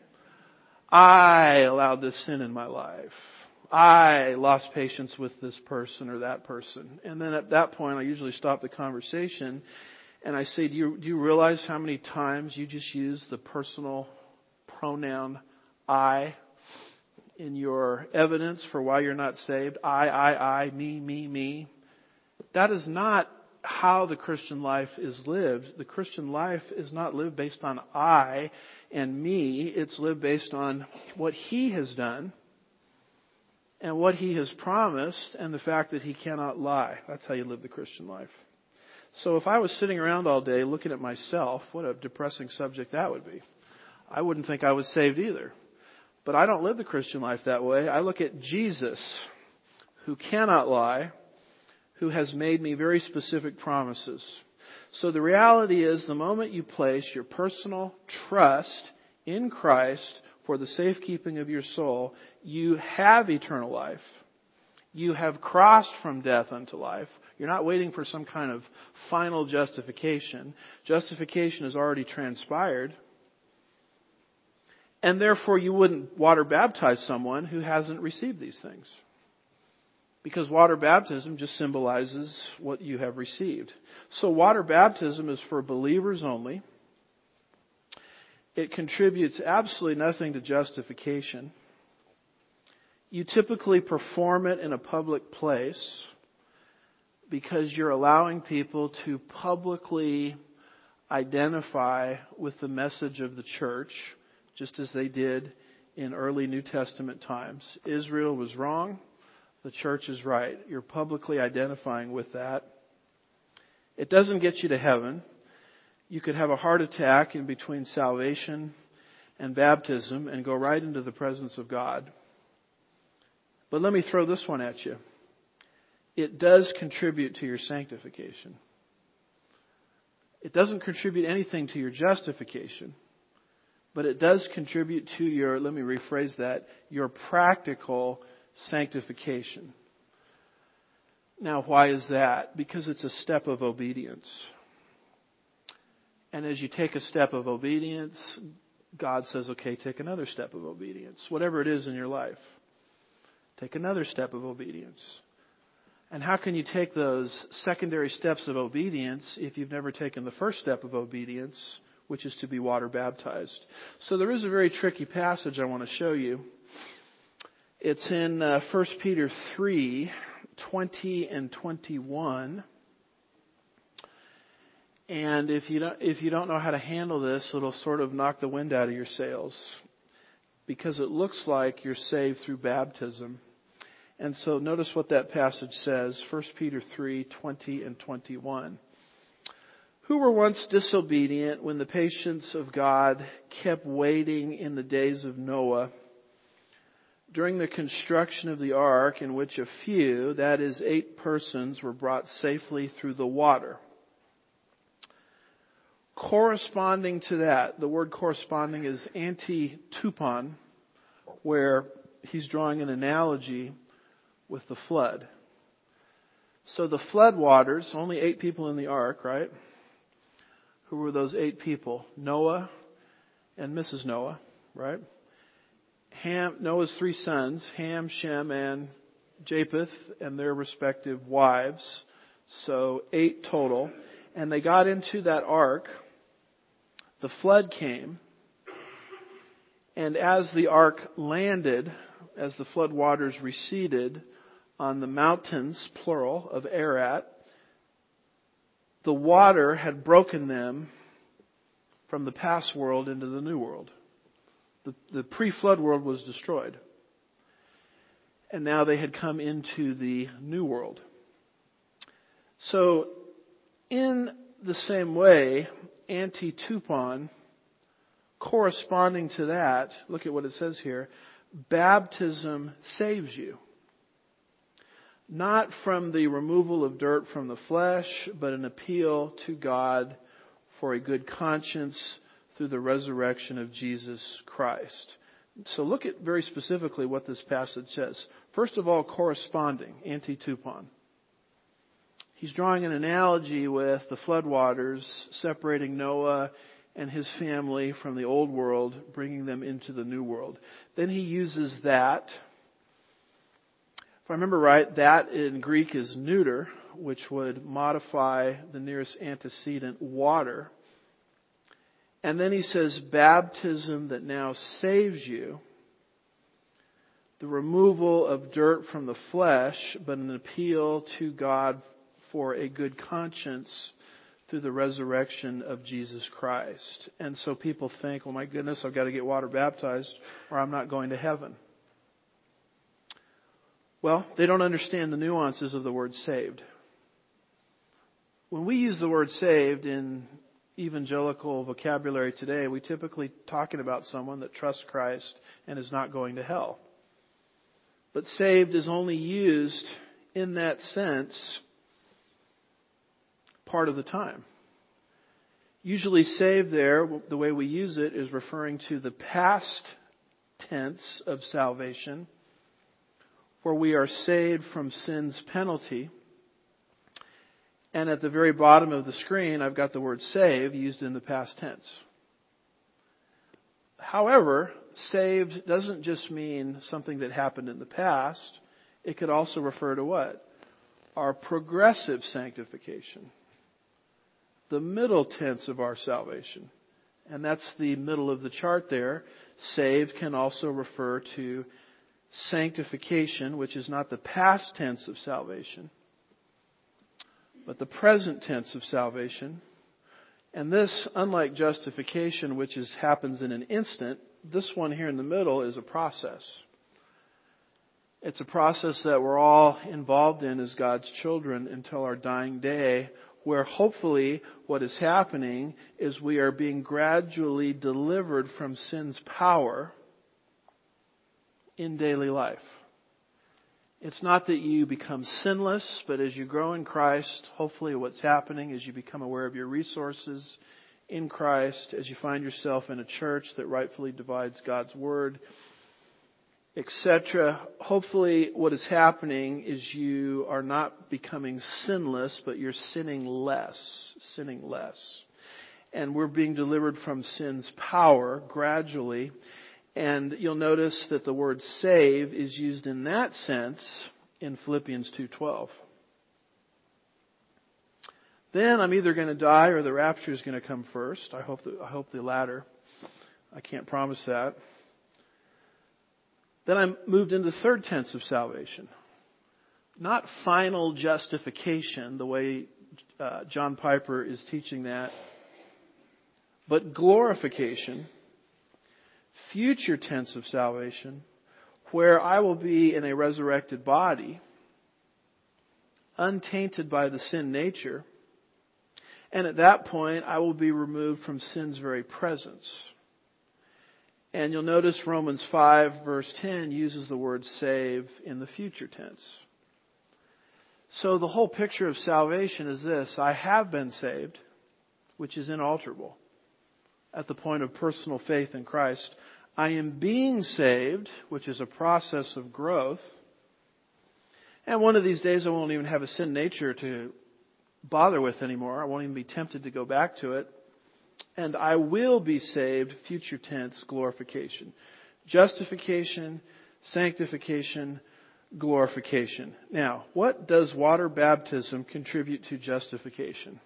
I allowed this sin in my life. I lost patience with this person or that person. And then at that point, I usually stop the conversation and I say, do you realize how many times you just use the personal pronoun I in your evidence for why you're not saved? I, me. That is not how the Christian life is lived. The Christian life is not lived based on I and me. It's lived based on what He has done and what He has promised and the fact that He cannot lie. That's how you live the Christian life. So if I was sitting around all day looking at myself, what a depressing subject that would be. I wouldn't think I was saved either. But I don't live the Christian life that way. I look at Jesus, who cannot lie, who has made me very specific promises. So the reality is, the moment you place your personal trust in Christ for the safekeeping of your soul, you have eternal life. You have crossed from death unto life. You're not waiting for some kind of final justification. Justification has already transpired. And therefore you wouldn't water baptize someone who hasn't received these things. Because water baptism just symbolizes what you have received. So water baptism is for believers only. It contributes absolutely nothing to justification. You typically perform it in a public place because you're allowing people to publicly identify with the message of the church, just as they did in early New Testament times. Israel was wrong. The church is right. You're publicly identifying with that. It doesn't get you to heaven. You could have a heart attack in between salvation and baptism and go right into the presence of God. But let me throw this one at you. It does contribute to your sanctification. It doesn't contribute anything to your justification, but it does contribute to your, let me rephrase that, your practical sanctification. Now, why is that? Because it's a step of obedience. And as you take a step of obedience, God says, okay, take another step of obedience. Whatever it is in your life, take another step of obedience. And how can you take those secondary steps of obedience if you've never taken the first step of obedience, which is to be water baptized? So there is a very tricky passage I want to show you. It's in 1 Peter 3, 20 and 21. And if you don't know how to handle this, it'll sort of knock the wind out of your sails, because it looks like you're saved through baptism. And so notice what that passage says, 1 Peter 3, 20 and 21. Who were once disobedient when the patience of God kept waiting in the days of Noah, during the construction of the ark, in which a few, that is 8 persons, were brought safely through the water. Corresponding to that, the word corresponding is anti-tupon, where he's drawing an analogy with the flood. So the flood waters, only 8 people in the ark, right? Who were those 8 people? Noah and Mrs. Noah, right? Noah's 3 sons, Ham, Shem, and Japheth, and their respective wives. So 8 total. And they got into that ark. The flood came. And as the ark landed, as the flood waters receded on the mountains, plural, of Ararat, the water had broken them from the past world into the new world. The pre-flood world was destroyed. And now they had come into the new world. So, in the same way, anti-tupon, corresponding to that, look at what it says here, baptism saves you. Not from the removal of dirt from the flesh, but an appeal to God for a good conscience through the resurrection of Jesus Christ. So look at very specifically what this passage says. First of all, corresponding, anti-tupon. He's drawing an analogy with the floodwaters separating Noah and his family from the old world, bringing them into the new world. Then he uses that. If I remember right, that in Greek is neuter, which would modify the nearest antecedent, water. And then he says, baptism that now saves you, the removal of dirt from the flesh, but an appeal to God for a good conscience through the resurrection of Jesus Christ. And so people think, oh my goodness, I've got to get water baptized or I'm not going to heaven. Well, they don't understand the nuances of the word saved. When we use the word saved in evangelical vocabulary today, we typically talking about someone that trusts Christ and is not going to hell. But saved is only used in that sense part of the time. Usually saved there, the way we use it, is referring to the past tense of salvation, where we are saved from sin's penalty. And at the very bottom of the screen, I've got the word save used in the past tense. However, saved doesn't just mean something that happened in the past. It could also refer to what? Our progressive sanctification. The middle tense of our salvation. And that's the middle of the chart there. Saved can also refer to sanctification, which is not the past tense of salvation, but the present tense of salvation. And this, unlike justification, which happens in an instant, this one here in the middle is a process. It's a process that we're all involved in as God's children until our dying day, where hopefully what is happening is we are being gradually delivered from sin's power in daily life. It's not that you become sinless, but as you grow in Christ, hopefully what's happening is you become aware of your resources in Christ, as you find yourself in a church that rightfully divides God's Word, etc. Hopefully what is happening is you are not becoming sinless, but you're sinning less. And we're being delivered from sin's power gradually. And you'll notice that the word save is used in that sense in Philippians 2:12. Then I'm either going to die or the rapture is going to come first. I hope the latter. I can't promise that. Then I moved into the third tense of salvation. Not final justification, the way John Piper is teaching that, but glorification, future tense of salvation, where I will be in a resurrected body, untainted by the sin nature, and at that point I will be removed from sin's very presence. And you'll notice Romans 5 verse 10 uses the word save in the future tense. So the whole picture of salvation is this: I have been saved, which is inalterable, at the point of personal faith in Christ. I am being saved, which is a process of growth. And one of these days I won't even have a sin nature to bother with anymore. I won't even be tempted to go back to it. And I will be saved, future tense, glorification. Justification, sanctification, glorification. Now, what does water baptism contribute to justification?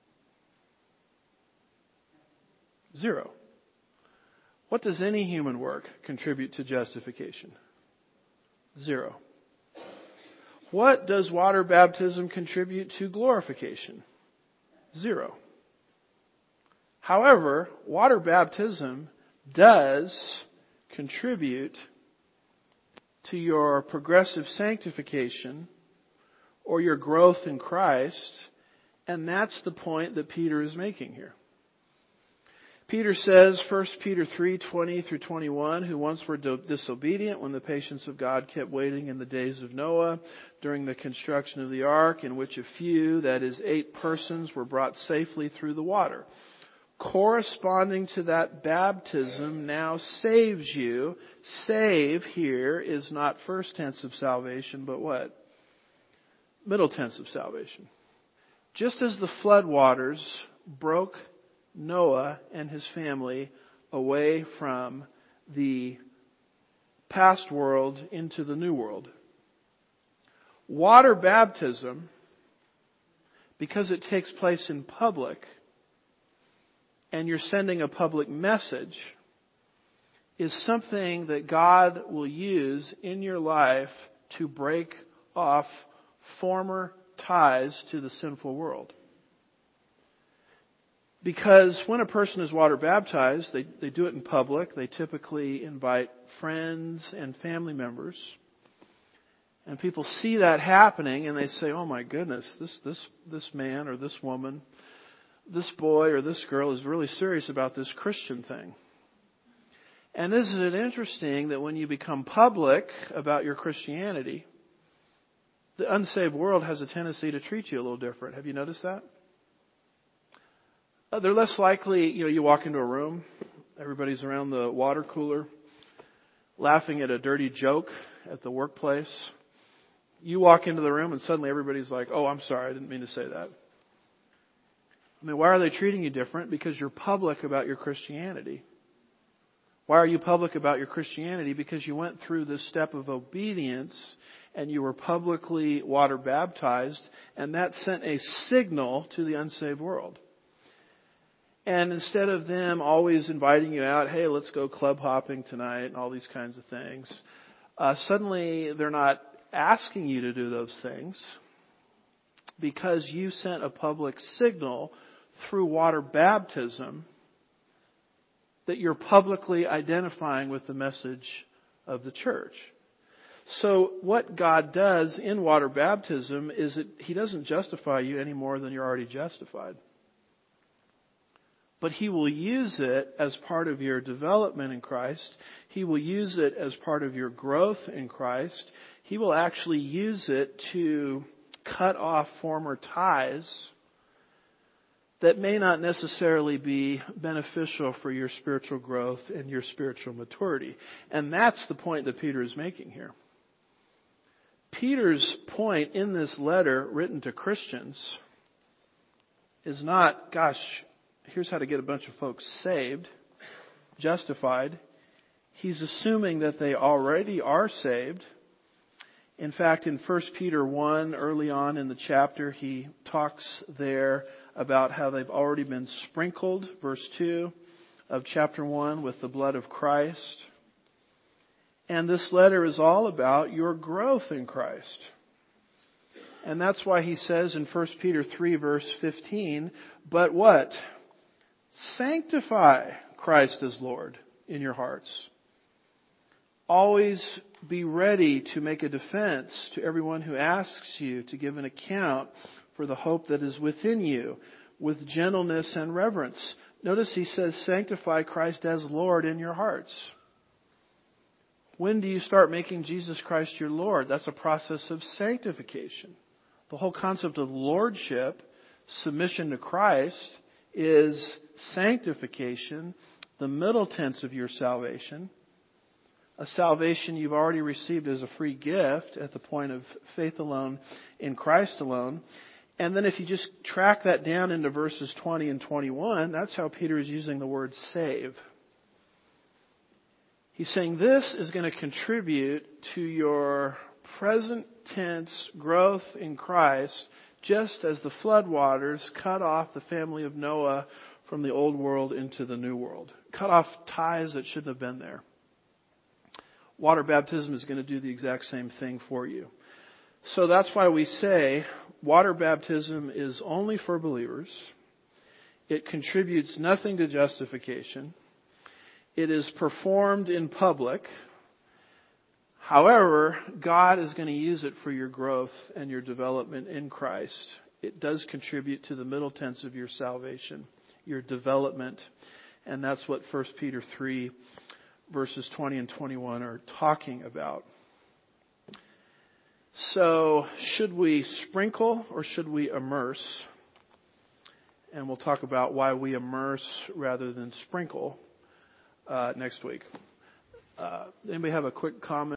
0. What does any human work contribute to justification? 0. What does water baptism contribute to glorification? 0. However, water baptism does contribute to your progressive sanctification or your growth in Christ, and that's the point that Peter is making here. Peter says, 1 Peter 3:20-21, who once were disobedient when the patience of God kept waiting in the days of Noah during the construction of the ark, in which a few, that is 8 persons, were brought safely through the water. Corresponding to that baptism now saves you. Save here is not first tense of salvation, but what? Middle tense of salvation. Just as the flood waters broke Noah and his family away from the past world into the new world. Water baptism, because it takes place in public and you're sending a public message, is something that God will use in your life to break off former ties to the sinful world. Because when a person is water baptized, they do it in public. They typically invite friends and family members. And people see that happening and they say, oh my goodness, this man or this woman, this boy or this girl is really serious about this Christian thing. And isn't it interesting that when you become public about your Christianity, the unsaved world has a tendency to treat you a little different. Have you noticed that? They're less likely, you walk into a room, everybody's around the water cooler, laughing at a dirty joke at the workplace. You walk into the room and suddenly everybody's like, oh, I'm sorry, I didn't mean to say that. I mean, why are they treating you different? Because you're public about your Christianity. Why are you public about your Christianity? Because you went through this step of obedience and you were publicly water baptized, and that sent a signal to the unsaved world. And instead of them always inviting you out, hey, let's go club hopping tonight and all these kinds of things, Suddenly they're not asking you to do those things because you sent a public signal through water baptism that you're publicly identifying with the message of the church. So what God does in water baptism is that He doesn't justify you any more than you're already justified. But He will use it as part of your development in Christ. He will use it as part of your growth in Christ. He will actually use it to cut off former ties that may not necessarily be beneficial for your spiritual growth and your spiritual maturity. And that's the point that Peter is making here. Peter's point in this letter written to Christians is not, gosh, here's how to get a bunch of folks saved, justified. He's assuming that they already are saved. In fact, in 1 Peter 1, early on in the chapter, he talks there about how they've already been sprinkled, verse 2 of chapter 1, with the blood of Christ. And this letter is all about your growth in Christ. And that's why he says in 1 Peter 3, verse 15, but what? Sanctify Christ as Lord in your hearts. Always be ready to make a defense to everyone who asks you to give an account for the hope that is within you with gentleness and reverence. Notice he says, sanctify Christ as Lord in your hearts. When do you start making Jesus Christ your Lord? That's a process of sanctification. The whole concept of lordship, submission to Christ, is sanctification, the middle tense of your salvation. A salvation you've already received as a free gift at the point of faith alone in Christ alone. And then if you just track that down into verses 20 and 21, that's how Peter is using the word save. He's saying this is going to contribute to your present tense growth in Christ, just as the floodwaters cut off the family of Noah from the old world into the new world. Cut off ties that shouldn't have been there. Water baptism is going to do the exact same thing for you. So that's why we say water baptism is only for believers. It contributes nothing to justification. It is performed in public. However, God is going to use it for your growth and your development in Christ. It does contribute to the middle tense of your salvation, your development. And that's what 1 Peter 3, verses 20 and 21 are talking about. So, should we sprinkle or should we immerse? And we'll talk about why we immerse rather than sprinkle next week. Anybody have a quick comment?